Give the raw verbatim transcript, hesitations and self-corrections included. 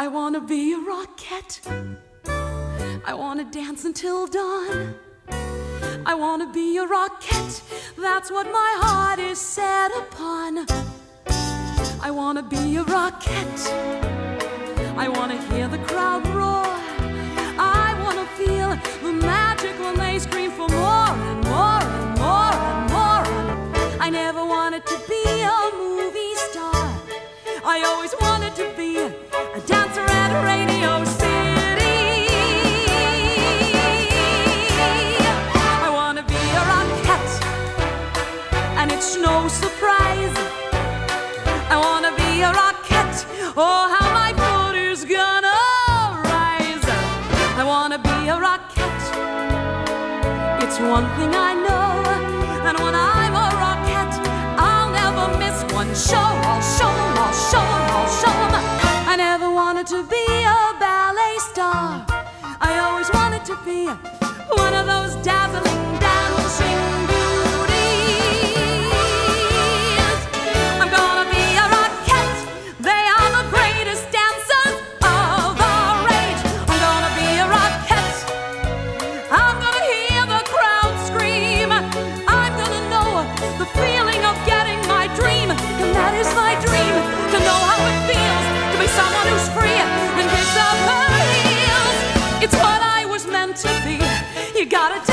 I wanna be a rocket. I wanna dance until dawn. I wanna be a rocket. That's what my heart is set upon. I wanna be a rocket. I wanna hear the crowd roar. I wanna feel the magic when they scream for more and more and more and more. I never wanted to be a movie star. I always wanted to be a dancer at Radio City. I wanna be a rocket, and it's no surprise. I wanna be a rocket. Oh, how my foot is gonna rise. I wanna be a rocket. It's one thing I know, and when I'm a rocket, I'll never miss one show. I'll show 'em, I'll show 'em, I'll show 'em. I never wanted to be a ballet star. I always wanted to be one of those dazzling, dancing beauties. I'm gonna be a rocket. They are the greatest dancers of our age. I'm gonna be a rocket. I'm gonna hear the crowd scream. I'm gonna know the feeling of getting my dream. And that is my dream, to know how it feels to be someone who's free and picks up her heels. It's what I was meant to be. You gotta